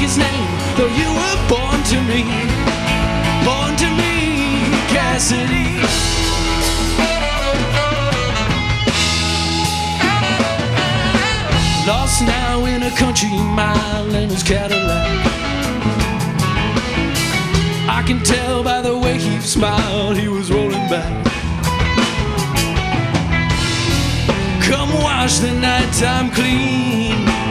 his name, though you were born to me. Born to me, Cassidy. Lost now in a country mile in his Cadillac. I can tell by the way he smiled, he was rolling back. Come wash the nighttime clean,